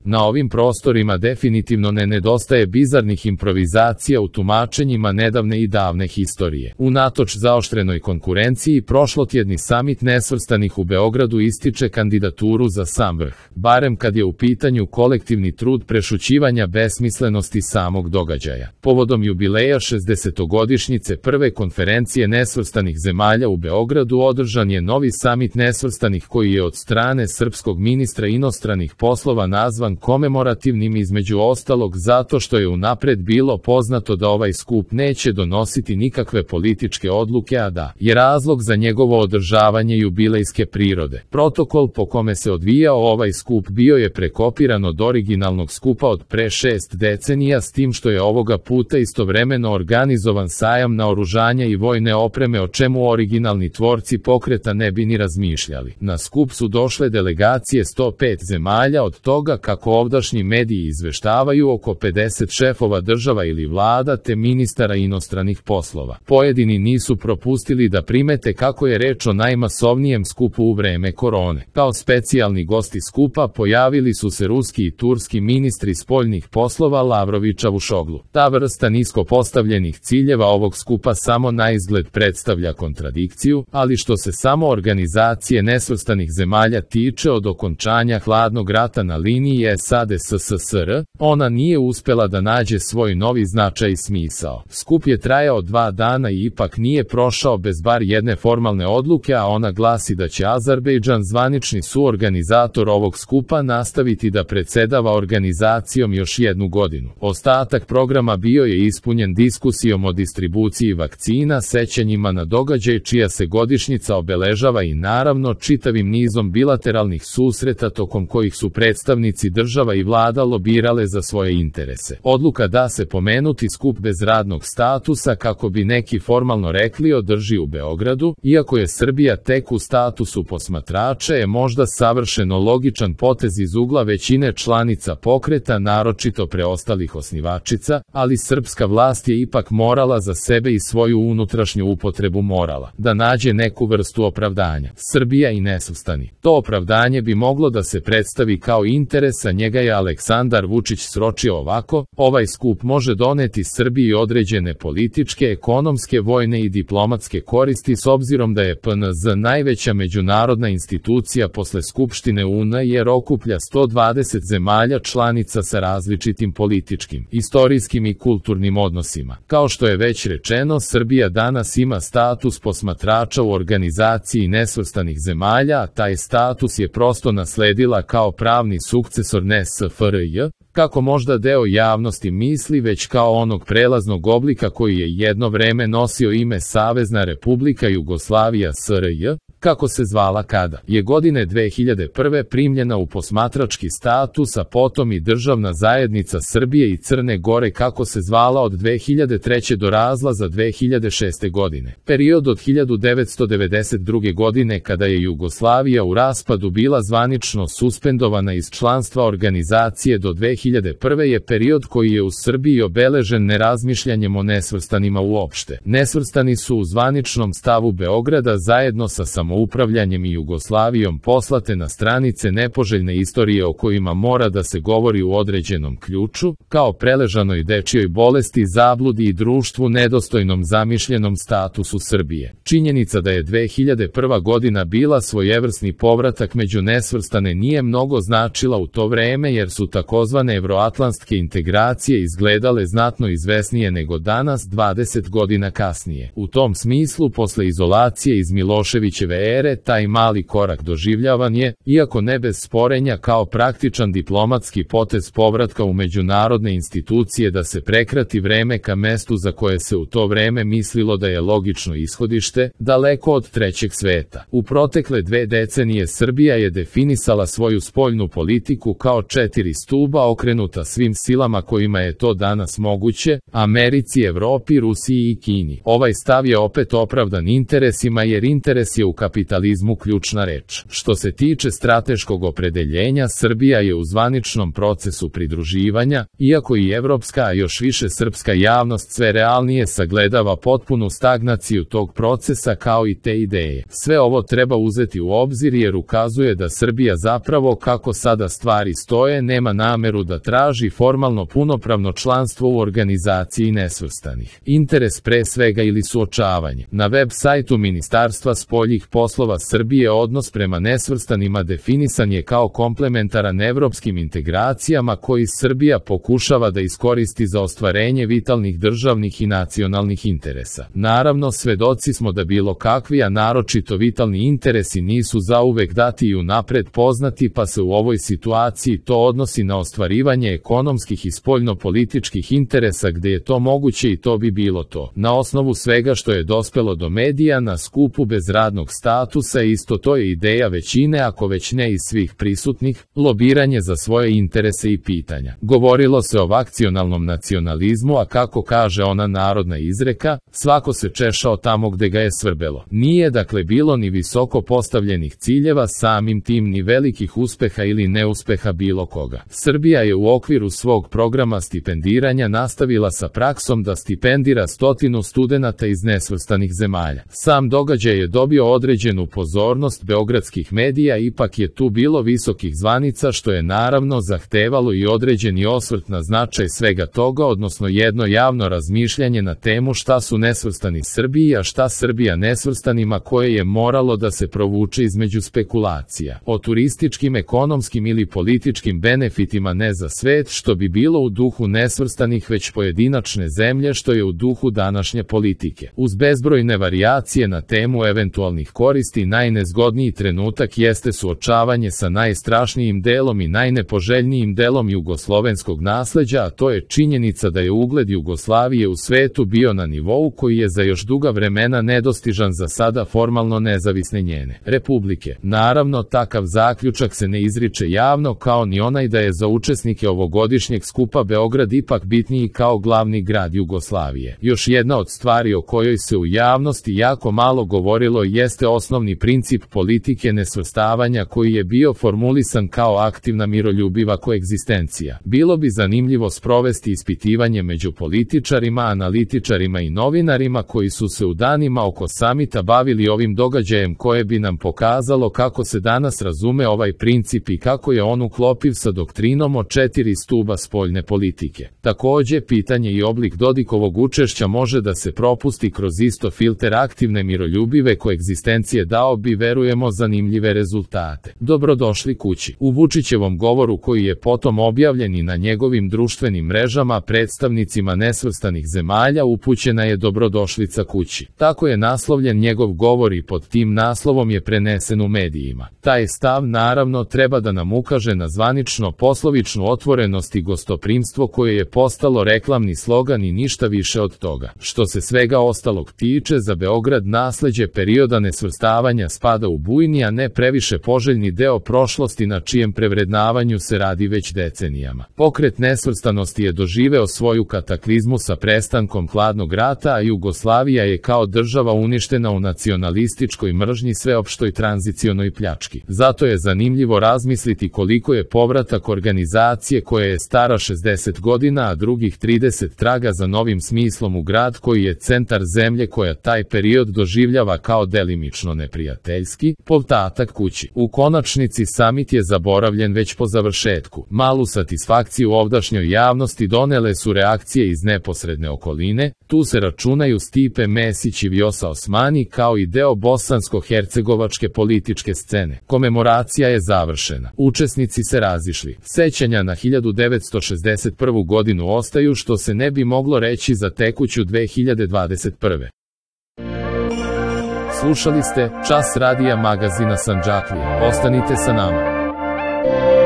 Na ovim prostorima definitivno ne nedostaje bizarnih improvizacija u tumačenjima nedavne i davne historije. Unatoč zaoštrenoj konkurenciji, prošlotjedni samit nesvrstanih u Beogradu ističe kandidaturu za sam vrh, barem kad je u pitanju kolektivni trud prešućivanja besmislenosti samog događaja. Povodom jubileja 60-godišnjice prve konferencije nesvrstanih zemalja u Beogradu održan je novi samit nesvrstanih koji je od strane srpskog ministra inostranih poslova nazvan komemorativnim između ostalog zato što je unapred bilo poznato da ovaj skup neće donositi nikakve političke odluke, a da je razlog za njegovo održavanje jubilejske prirode. Protokol po kome se odvijao ovaj skup bio je prekopiran od originalnog skupa od pre 6 decenija, s tim što je ovoga puta istovremeno organizovan sajam naoružanja i vojne opreme, o čemu originalni tvorci pokreta ne bi ni razmišljali. Na skup su došle delegacije 105 zemalja, od toga, kako ovdašnji mediji izveštavaju, oko 50 šefova država ili vlada te ministara inostranih poslova. Pojedini nisu propustili da primete kako je reč o najmasovnijem skupu u vreme korone. Kao specijalni gosti skupa pojavili su se ruski i turski ministri spoljnih poslova Lavrov i Čavušoglu. Ta vrsta nisko postavljenih ciljeva ovog skupa samo na izgled predstavlja kontradikciju, ali što se samo organizacije nesvrstanih zemalja tiče, od okončanja hladnog rata na liniji SAD-SSSR, ona nije uspela da nađe svoj novi značaj i smisao. Skup je trajao 2 dana i ipak nije prošao bez bar jedne formalne odluke, a ona glasi da će Azerbejdžan, zvanični suorganizator ovog skupa, nastaviti da predsedava organizacijom još 1 godinu. Ostatak programa bio je ispunjen diskusijom o distribuciji vakcina, sećanjima na događaj čija se godišnjica obeležava i naravno čitavim nizom bilateralnih susreta tokom kojih su predstavnici država i vlada lobirale za svoje interese. Odluka da se pomenuti skup bez radnog statusa, kako bi neki formalno rekli, održi u Beogradu, iako je Srbija tek u statusu posmatrača, je možda savršeno logičan potez iz ugla većine članica pokreta, naročito preostalih osnivačica, ali srpska vlast je ipak morala za sebe i svoju unutrašnju upotrebu morala da nađe neku vrstu opravdanja. Srbija i nesvrstani. To opravdanje bi moglo da se predstavi kao interes, a njega je Aleksandar Vučić sročio ovako: ovaj skup može doneti Srbiji određene političke, ekonomske, vojne i diplomatske koristi, s obzirom da je PNZ najveća međunarodna institucija posle Skupštine UN, jer okuplja 120 zemalja članica sa različitim političkim, istorijskim i kulturnim odnosima. Kao što je već rečeno, Srbija danas ima status posmatrača u organizaciji nesvrstanih zemalja, a taj status je prosto nasledila kao pravni sukcesor ne SFRJ, kako možda deo javnosti misli, već kao onog prelaznog oblika koji je jedno vreme nosio ime Savezna Republika Jugoslavija SRJ, kako se zvala kada je godine 2001. primljena u posmatrački status, a potom i Državna zajednica Srbije i Crne Gore, kako se zvala od 2003. do razlaza 2006. godine. Period od 1992. godine, kada je Jugoslavija u raspadu bila zvanično suspendovana iz članstva organizacije, do 2001. je period koji je u Srbiji obeležen nerazmišljanjem o nesvrstanima uopšte. Nesvrstani su u zvaničnom stavu Beograda zajedno sa samoupravljanjem i Jugoslavijom poslate na stranice nepoželjne istorije o kojima mora da se govori u određenom ključu, kao preležanoj dečijoj bolesti, zabludi i društvu nedostojnom zamišljenom statusu Srbije. Činjenica da je 2001. godina bila svojevrsni povratak među nesvrstane nije mnogo značila u to vreme, jer su takozvane evroatlantske integracije izgledale znatno izvesnije nego danas 20 godina kasnije. U tom smislu, posle izolacije iz Miloševićeve ere, taj mali korak doživljavan je, iako ne bez sporenja, kao praktičan diplomatski potez povratka u međunarodne institucije da se prekrati vreme ka mestu za koje se u to vreme mislilo da je logično ishodište, daleko od trećeg sveta. U protekle 2 decenije Srbija je definisala svoju spoljnu politiku kao 4 stuba okrenuta svim silama kojima je to danas moguće, Americi, Evropi, Rusiji i Kini. Ovaj stav je opet opravdan interesima, jer interes je u kapitalizmu ključna reč. Što se tiče strateškog opredeljenja, Srbija je u zvaničnom procesu pridruživanja, iako i evropska, a još više srpska javnost sve realnije sagledava potpunu stagnaciju tog procesa kao i te ideje. Sve ovo treba uzeti u obzir jer ukazuje da Srbija zapravo, kako sada stvari stoje, nema nameru da traži formalno punopravno članstvo u organizaciji nesvrstanih. Interes pre svega ili suočavanje. Na web sajtu Ministarstva spoljnih poslova Srbije odnos prema nesvrstanima definisan je kao komplementaran evropskim integracijama koji Srbija pokušava da iskoristi za ostvarenje vitalnih državnih i nacionalnih interesa. Naravno, svedoci smo da bilo kakvi, a naročito vitalni interesi nisu zauvek dati i unapred poznati, pa se u ovoj situaciji to odnosi na ostvarivanje ekonomskih i spoljnopolitičkih interesa gde je to moguće i to bi bilo to. Na osnovu svega što je dospelo do medija na skupu bez radnog statusa, isto to je ideja većine, ako već ne i svih prisutnih, lobiranje za svoje interese i pitanja. Govorilo se o vakcionalnom nacionalizmu, a kako kaže ona narodna izreka, svako se češao tamo gde ga je svrbelo. Nije dakle bilo ni visoko postavljenih ciljeva, samim tim ni velikih uspeha ili neuspeha bilo koga. Srbija je u okviru svog programa stipendiranja nastavila sa praksom da stipendira 100 studenata iz nesvrstanih zemalja. Sam događaj je dobio određenu pozornost beogradskih medija, ipak je tu bilo visokih zvanica što je naravno zahtevalo i određeni osvrt na značaj svega toga, odnosno jedno javno razmišljanje na temu šta su nesvrstani Srbiji, a šta Srbija nesvrstanima, koje je moralo da se provuče između spekulacija o turističkim, ekonomskim ili političkim benefitima ne za svet, što bi bilo u duhu nesvrstanih, već pojedinačne zemlje, što je u duhu današnje politike. Uz bezbrojne varijacije na temu eventualnih koristi, najnezgodniji trenutak jeste suočavanje sa najstrašnijim delom i najnepoželjnijim delom jugoslovenskog nasleđa, a to je činjenica da je ugled Jugoslavije u svetu bio na nivou koji je za još duga vremena nedostižan za sada formalno nezavisne njene republike. Naravno, takav zaključak se ne izriče javno, kao ni onaj da je za učesnike ovogodišnjeg skupa Beograd ipak bitniji kao glavni grad Jugoslavije. Još jedna od stvari o kojoj se u javnosti jako malo govorilo jeste osnovni princip politike nesvrstavanja koji je bio formulisan kao aktivna miroljubiva koegzistencija. Bilo bi zanimljivo sprovesti ispitivanje među političarima, analitičarima i novinarima koji su se u danima oko samita bavili ovim događajem, koje bi nam pokazalo kako se danas razume ovaj princip i kako je on uklopiv sa doktrinom o 4 stuba spoljne politike. Takođe, pitanje i oblik Dodikovog učešća može da se propusti kroz isto filter aktivne miroljubive koegzistencije, dao bi, verujemo, zanimljive rezultate. Dobrodošli kući. U Vučićevom govoru, koji je potom objavljen i na njegovim društvenim mrežama, predstavnicima nesvrstanih zemalja upućena je dobrodošlica kući. Tako je naslovljen njegov govor i pod tim naslovom je prenesen u medijima. Taj stav naravno treba da nam ukaže na zvanično poslovičnu otvorenost i gostoprimstvo koje je postalo reklamni slogan i ništa više od toga. Što se svega ostalog tiče, za Beograd nasleđe perioda nesvrstavanja spada u bujni, a ne previše poželjni deo prošlosti na čijem prevrednavanju se radi već decenijama. Pokret nesvrstanosti je doživeo svoju kataklizmu sa prestankom hladnog rata, a Jugoslavija je kao država uništena u nacionalističkoj mržnji, sveopštoj tranzicionoj pljački. Zato je zanimljivo razmisliti koliko je povratak organizacije koja je stara 60 godina, a drugih 30 traga za novim smislom u grad koji je centar zemlje koja taj period doživljava kao delimično neprijateljski, povratak kući. U konačnici samit je zaboravljen već po završetku. Malu satisfakciju ovdašnjoj javnosti donele su reakcije iz neposredne okoline, tu se računaju Stipe Mesić i Vjosa Osmani kao i deo bosansko-hercegovačke političke scene. Komemoracija je završena. Učesnici se razišli. Sećanja na 1961. godinu ostaju, što se ne bi moglo reći za tekuću 2021. Slušali ste Čas radija magazina Sandžaklija. Ostanite sa nama.